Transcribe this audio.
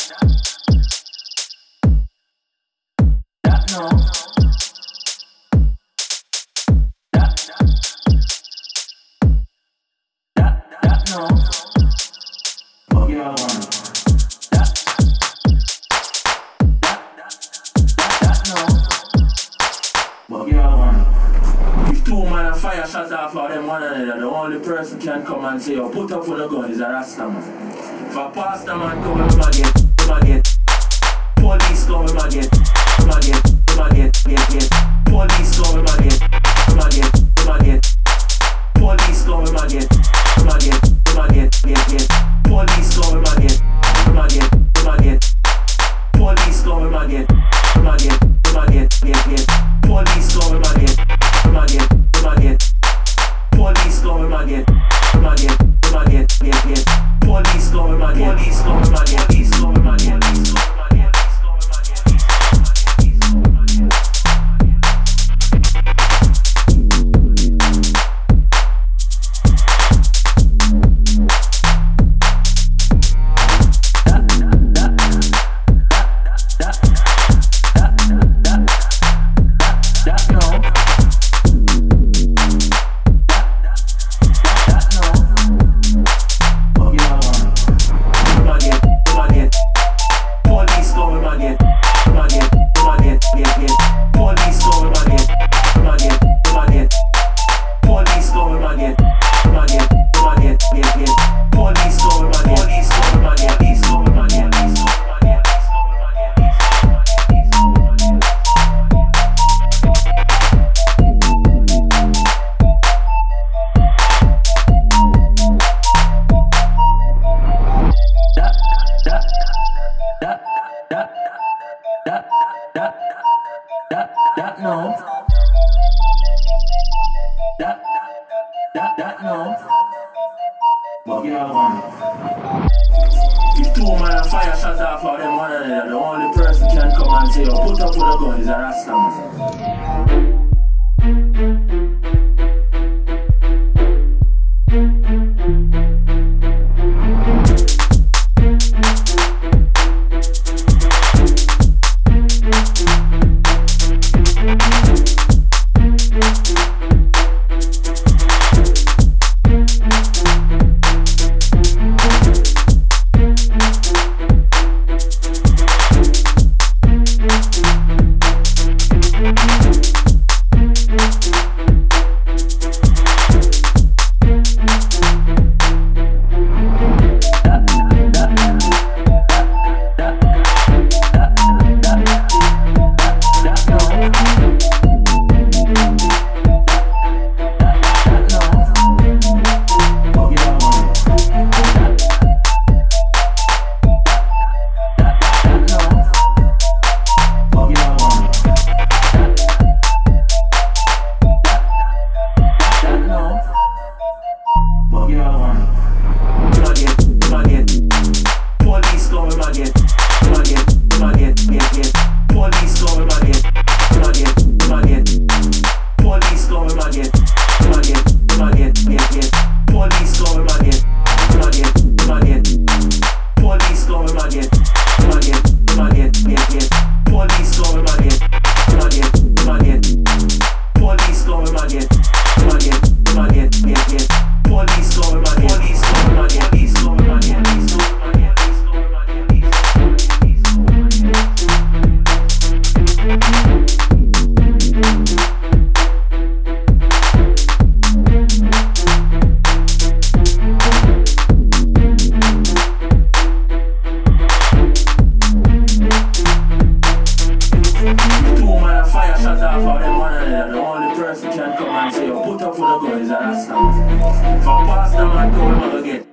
Can come and say, yo, put up for the gun, is a Rasta man. If a pastor man come with my get, police come with my get, get. Police come with my get, police come with my get, get. Police come with my get, police come with my get, get. Police come with my get, police come with my get. Police come with my get. Police come with my get. Police come with my get. If two man fire shot off of them one another, the only person can come and say, yo, put up for the gun, is a Rasta man. Can come and say, yo, put up for the gun, is a Rasta man. If a pastor man come and get